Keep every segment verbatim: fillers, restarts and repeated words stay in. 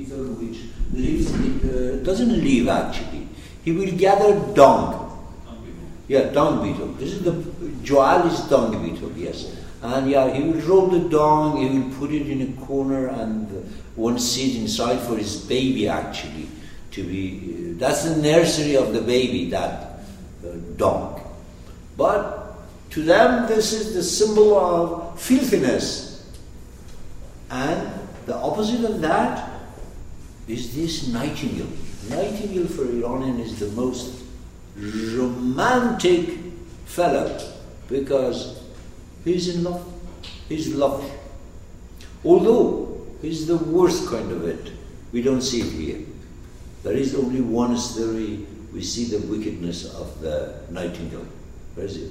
beetle which lives, uh, doesn't live actually. He will gather dung. Yeah, dung beetle. This is the Joal is dung beetle, yes. And yeah, he will roll the dung, he will put it in a corner and one seed inside for his baby actually to be. Uh, that's the nursery of the baby, that uh, dung. But to them, this is the symbol of filthiness. And the opposite of that is this nightingale. Nightingale for Iranian is the most romantic fellow because he's in love. He's lovely. Although he's the worst kind of it. We don't see it here. There is only one story we see the wickedness of the nightingale. Where is it?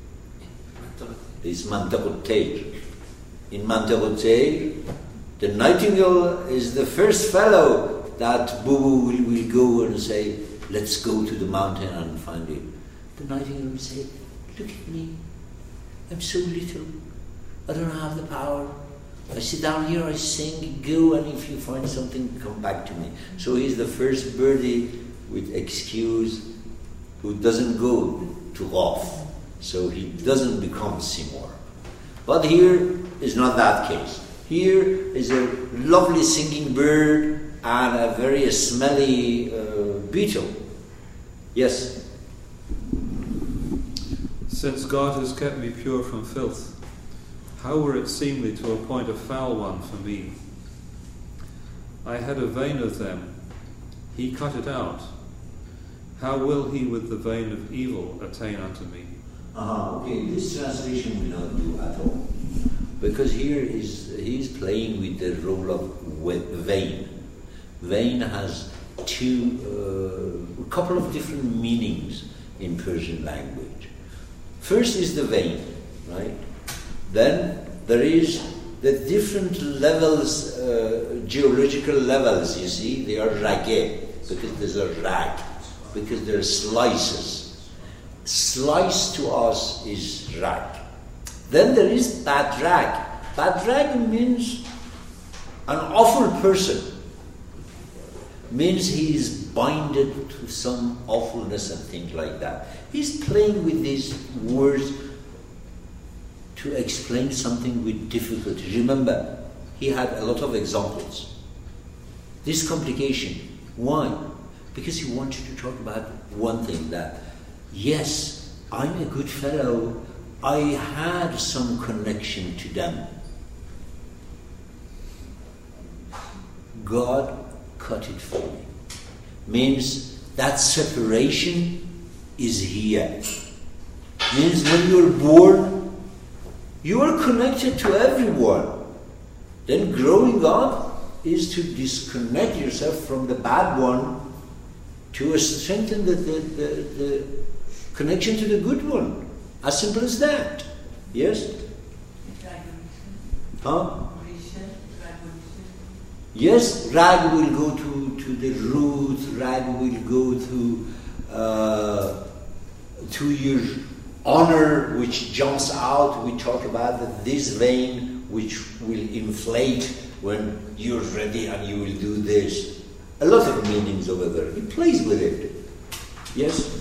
It's Mantiq al-Tayr. In Mantiq al-Tayr, the nightingale is the first fellow that Bubu will, will go and say, let's go to the mountain and find it. The nightingale will say, look at me, I'm so little, I don't have the power. I sit down here, I sing, go, and if you find something, come back to me. So he's the first birdie with excuse who doesn't go to Ghaf. So he doesn't become Seymour. But here is not that case. Here is a lovely singing bird and a very smelly uh, beetle. Yes? Since God has kept me pure from filth, how were it seemly to appoint a foul one for me? I had a vein of them, he cut it out. How will he with the vein of evil attain unto me? Ah, okay, this translation will not do at all. Because here is he's playing with the role of vein. Vein has two, uh, a couple of different meanings in Persian language. First is the vein, right? Then there is the different levels, uh, geological levels, you see, they are ragé, because there's a rag, because there are slices. Slice to us is rag. Then there is badrag. Badrag means an awful person. Means he is binded to some awfulness and things like that. He's playing with these words to explain something with difficulty. Remember, he had a lot of examples. This complication, why? Because he wanted to talk about one thing, that yes, I'm a good fellow, I had some connection to them. God cut it for me. Means that separation is here. Means when you're born, you are connected to everyone. Then growing up is to disconnect yourself from the bad one to strengthen the, the, the, the connection to the good one. As simple as that. Yes? Huh? Yes, rag will go to, to the root, rag will go to uh, to your honor which jumps out. We talk about that this vein which will inflate when you're ready and you will do this. A lot of meanings over there. He plays with it. Yes?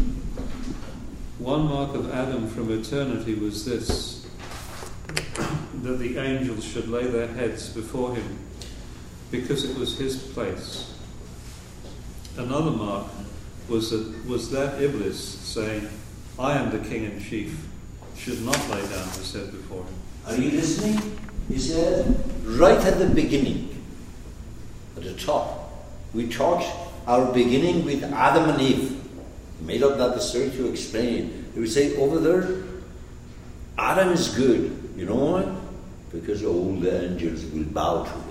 One mark of Adam from eternity was this, that the angels should lay their heads before him, because it was his place. Another mark was that, was that Iblis saying, I am the king in chief, should not lay down his head before him. Are you listening? He said, right at the beginning, at the top, we taught our beginning with Adam and Eve. He made up that story to explain it. He would say, over there, Adam is good. You know why? Because all the angels will bow to him.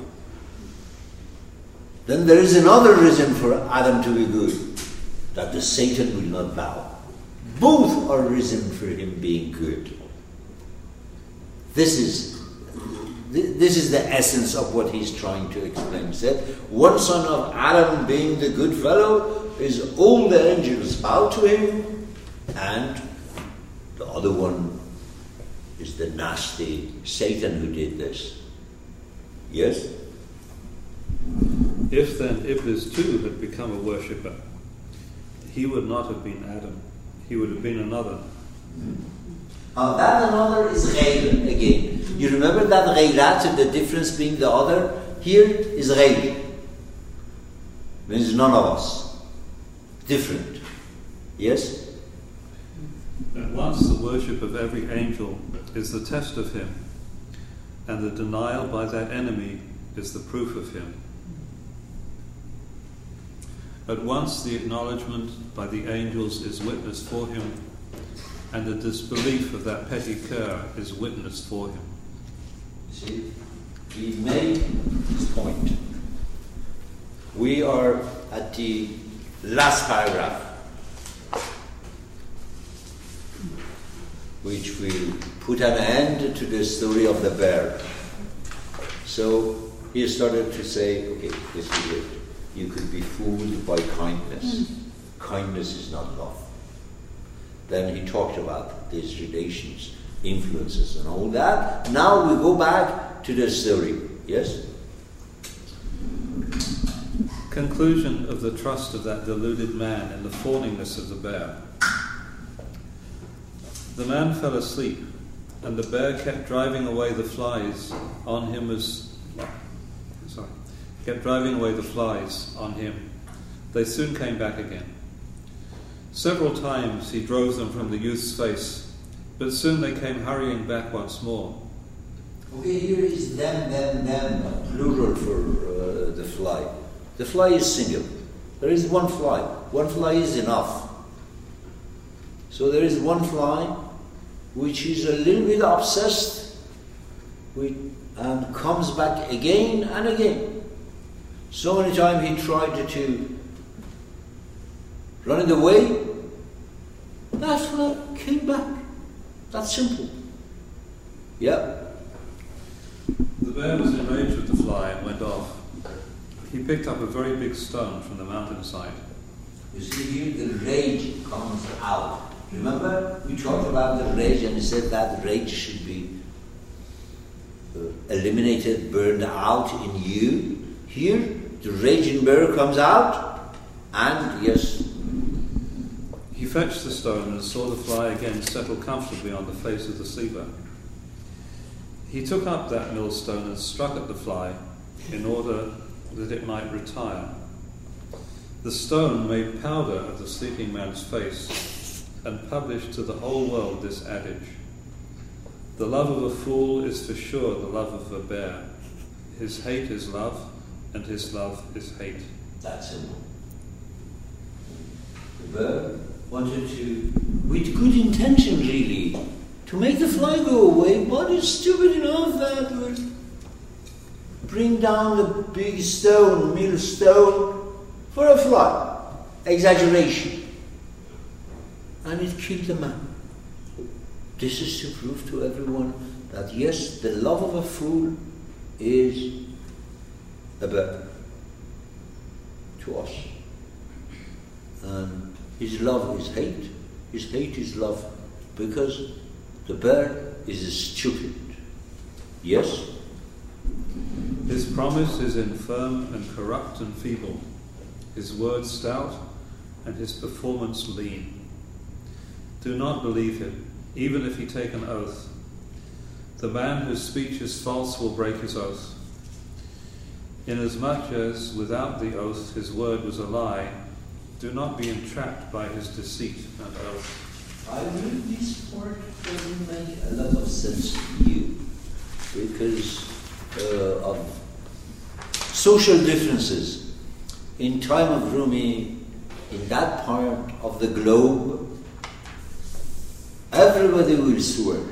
Then there is another reason for Adam to be good, that the Satan will not bow. Both are reason for him being good. This is this is the essence of what he's trying to explain. He said, one son of Adam being the good fellow is all the angels bow to him, and the other one is the nasty Satan who did this. Yes? If then Iblis too had become a worshipper, he would not have been Adam. He would have been another. Uh, that another is ghayr again. You remember that ghayrat, the difference being the other? Here is ghayr. Means none of us. Different. Yes? At once the worship of every angel is the test of him, and the denial by that enemy is the proof of him. At once the acknowledgement by the angels is witness for him, and the disbelief of that petty cur is witness for him. See, he made his point. We are at the last paragraph, which will put an end to the story of the bear. So he started to say, okay, this is it. You could be fooled by kindness. Mm. Kindness is not love. Then he talked about these relations, influences and all that. Now we go back to the story. Yes? Conclusion of the trust of that deluded man in the fawningness of the bear. The man fell asleep, and the bear kept driving away the flies on him as... Sorry. kept driving away the flies on him. They soon came back again. Several times he drove them from the youth's face, but soon they came hurrying back once more. Okay, here is them, them, them, plural for uh, the fly. The fly is single. There is one fly. One fly is enough. So there is one fly which is a little bit obsessed with, and comes back again and again. So many times he tried to run it away, that fly came back. That's simple. Yeah. The bear was enraged with the fly and went off. He picked up a very big stone from the mountainside. You see here the rage comes out. Remember we talked about the rage and he said that rage should be uh, eliminated, burned out in you. Here the raging bear comes out, and yes. He fetched the stone and saw the fly again settle comfortably on the face of the sleeper. He took up that millstone and struck at the fly in order that it might retire. The stone made powder of the sleeping man's face and published to the whole world this adage: the love of a fool is for sure the love of a bear. His hate is love, and his love is hate. That's simple. The bear wanted to, with good intention really, to make the fly go away, but it's stupid enough that would bring down the big stone, millstone, for a fly. Exaggeration. And it killed the man. This is to prove to everyone that yes, the love of a fool is a bear to us. And his love is hate. His hate is love, because the bear is stupid. Yes? His promise is infirm and corrupt and feeble, his word stout, and his performance lean. Do not believe him, even if he take an oath. The man whose speech is false will break his oath. Inasmuch as, without the oath, his word was a lie, do not be entrapped by his deceit and oath. I believe this part doesn't make a lot of sense to you, because uh, of social differences. In time of Rumi, in that part of the globe, everybody will swear.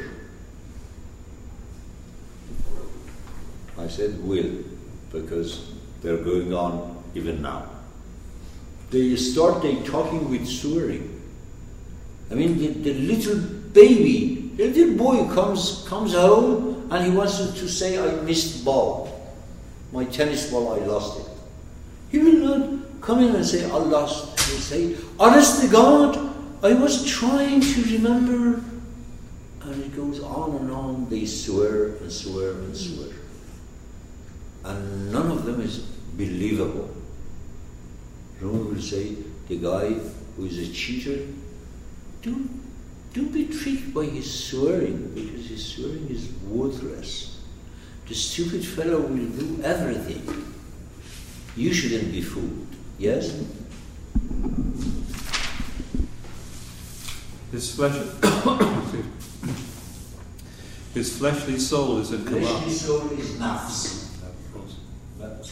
I said will, because they're going on even now. They start they talking with swearing. I mean, the, the little baby, the little boy comes comes home and he wants to say, I missed ball. My tennis ball, I lost it. He will not come in and say, I lost. He will say, honest to God, I was trying to remember. And it goes on and on. They swear and swear and swear. And none of them is believable. Rumi will say, the guy who is a cheater, don't, don't be tricked by his swearing, because his swearing is worthless. The stupid fellow will do everything. You shouldn't be fooled. Yes? His flesh, his fleshly soul is in command. Fleshly soul is nafs. Of course. But,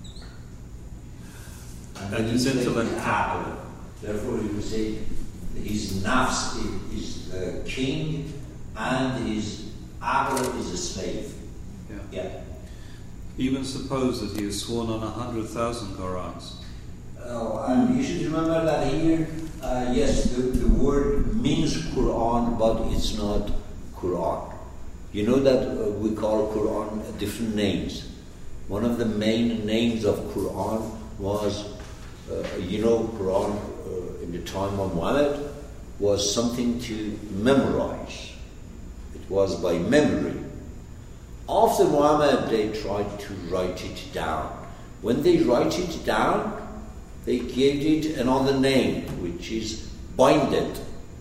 And and his he's like intellect- the apple. Therefore, he would say his nafs is, is the king, and his apple is a slave. Yeah. Yeah. Even suppose that he has sworn on a hundred thousand Qurans. Oh, and you should remember that here, uh, yes, the, the word means Quran, but it's not Quran. You know that uh, we call Quran different names. One of the main names of Quran was, uh, you know, Quran uh, in the time of Muhammad was something to memorize. It was by memory. After Muhammad, they tried to write it down. When they write it down, they gave it another name, which is binded,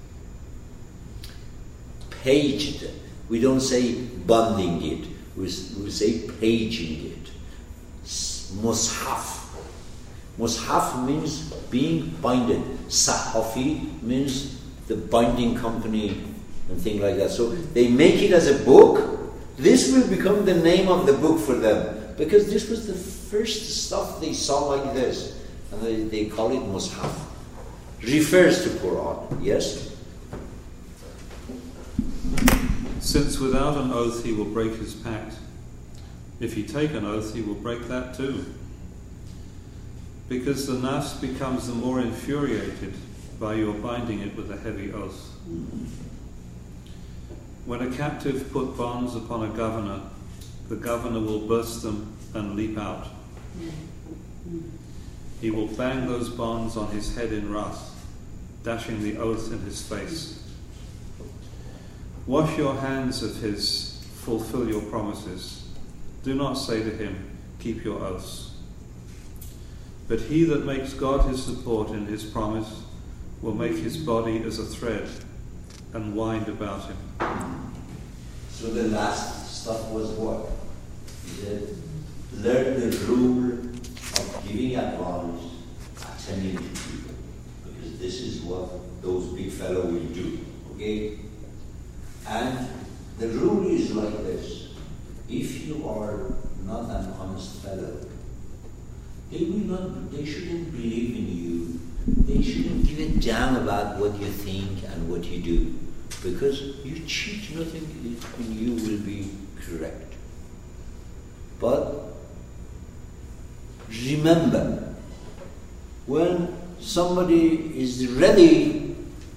paged. We don't say binding it, we, we say paging it. Mushaf. Mushaf means being binded. Sahafi means the binding company and things like that. So they make it as a book. This will become the name of the book for them, because this was the first stuff they saw like this. And they, they call it Mushaf. Refers to Quran, yes? Since without an oath he will break his pact, if he take an oath he will break that too. Because the nafs becomes the more infuriated by your binding it with a heavy oath. When a captive put bonds upon a governor, the governor will burst them and leap out. He will bang those bonds on his head in wrath, dashing the oath in his face. Wash your hands of his, fulfill your promises. Do not say to him, keep your oaths. But he that makes God his support in his promise will make his body as a thread and wind about him. So the last stuff was what? He said, learn the rule of giving advice, attending to people. Because this is what those big fellow will do. Okay? And the rule is like this. If you are not an honest fellow, they will not, they shouldn't believe in you. They shouldn't give a damn about what you think and what you do. Because you cheat, nothing in you will be correct. But remember, when somebody is ready,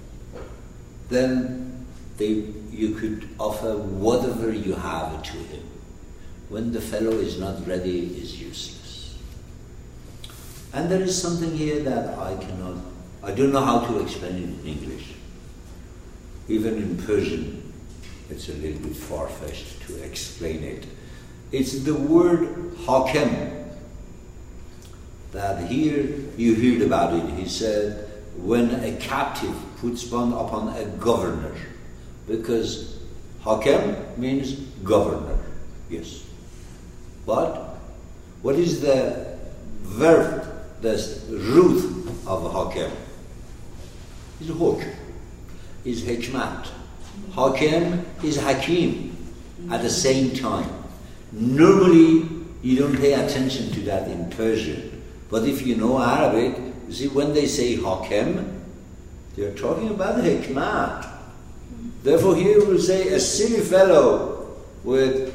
then they, you could offer whatever you have to him. When the fellow is not ready, is useless. And there is something here that I cannot, I don't know how to explain it in English. Even in Persian, it's a little bit far-fetched to explain it. It's the word hakem. That here you heard about it. He said, when a captive puts bond upon a governor, because hakem means governor, yes. But what is the verb, the root of hakem? It's hukm, is hikmat. Hakem is hakim at the same time. Normally, you don't pay attention to that in Persian. But if you know Arabic, you see when they say hakem, they're talking about hikmat. Therefore here we'll say a silly fellow with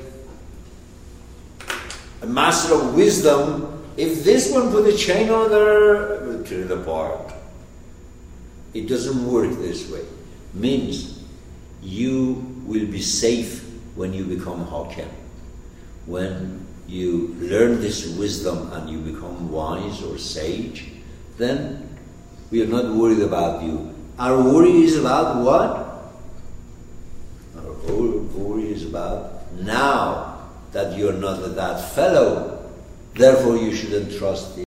a master of wisdom, if this one put a chain on there, it will tear it apart. It doesn't work this way. Means you will be safe when you become hakem. When you learn this wisdom and you become wise or sage, then we are not worried about you. Our worry is about what? Our worry is about now that you're not that fellow, Therefore, you shouldn't trust